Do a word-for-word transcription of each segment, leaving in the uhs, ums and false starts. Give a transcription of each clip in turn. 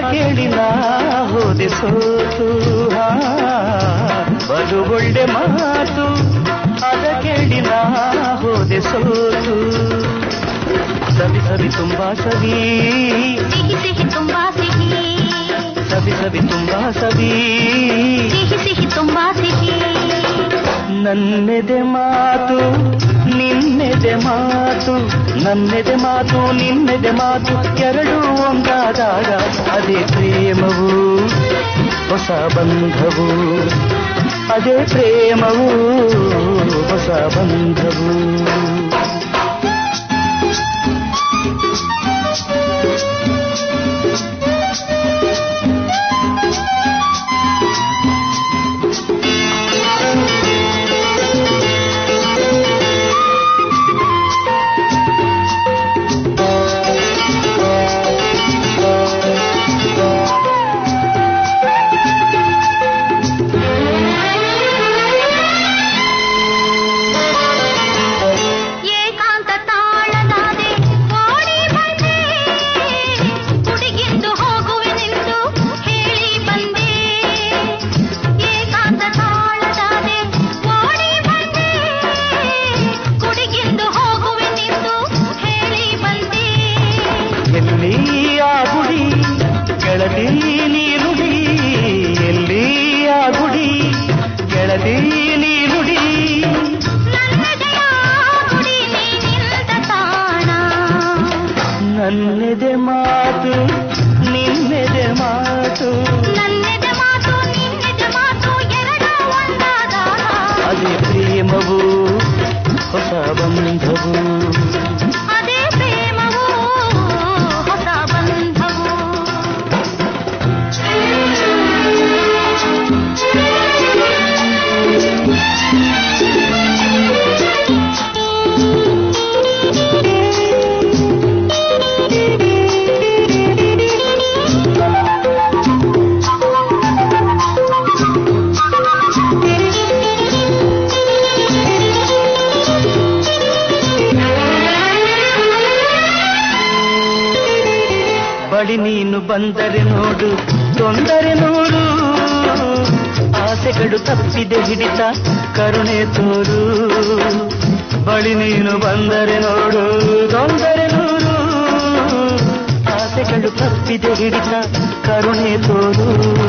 ಕೇಳಿ ನಾ ಹೋದೆ ಸೋತು. ಬಲು ಒಳ್ಳೆ ಮಾತು ಅದ ಕೇಳಿ ನಾ ಹೋದೆ ಸೋತು. ಸವಿ ಸವಿ ತುಂಬಾ ಸವಿ, ಸಿಹಿ ಸಿಹಿ ತುಂಬಾ ಸಿಹಿ, ಸವಿ ಸವಿ ತುಂಬಾ ಸವಿ, ಸಿಹಿ ಸಿಹಿ ತುಂಬಾ ಸಿಹಿ. ನನ್ನೆದೆ ಮಾತು ನಿನ್ನೆದೆ ಮಾತು, ನನ್ನೆದೆ ಮಾತು ನಿನ್ನೆದೆ ಮಾತು ಎರಡು ಒಂದಾದಾಗ ಅದೇ ಪ್ರೇಮವು ಹೊಸ ಬಂಧವು, ಅದೇ ಪ್ರೇಮವು ಹೊಸ ಬಂಧವು. ನನ್ನೆದೆ ಮಾತು ನಿನ್ನೆದೆ ಮಾತು, ನನ್ನೆದೆ ಮಾತು ನಿನ್ನೆದೆ ಮಾತು ಎರಡು ಒಂದಾದಾಗ ಅದೇ ಪ್ರೇಮವು ಹೊಸ ಬಂಧವು, ಅದೇ ಪ್ರೇಮವು ಹೊಸ ಬಂಧವು. ಬಳಿ ನೀನು ಬಂದರೆ ನೋಡು ತೊಂದರೆ ನೋಡು, ಆಸೆಗಳು ತಪ್ಪಿದೆ ಹಿಡಿತ ಕರುಣೆ ತೋರು. ಬಳಿ ನೀನು ಬಂದರೆ ನೋಡು ತೊಂದರೆ ನೋಡು, ಆಸೆಗಳು ತಪ್ಪಿದೆ ಹಿಡಿತ ಕರುಣೆ ತೋರು.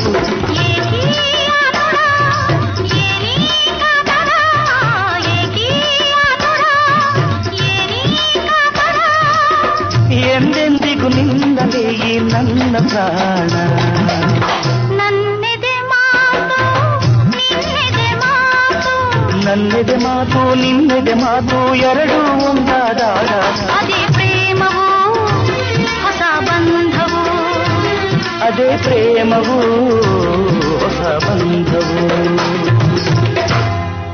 ಎಂದೆಂದಿಗೂ ನಿನ್ನದೇ ಈ ನನ್ನ ಪ್ರಾಣ, ನನ್ನೆದೆ ಮಾತು ನಿನ್ನೆದೆ ಮಾತು, ನನ್ನೆದೆ ಮಾತು ನಿನ್ನೆದೆ ಮಾತು ಎರಡು ಒಂದಾದಾಗ ಅದೇ ಪ್ರೇಮವು ಹೊಸ ಬಂಧವು, ಅದೇ ಪ್ರೇಮವು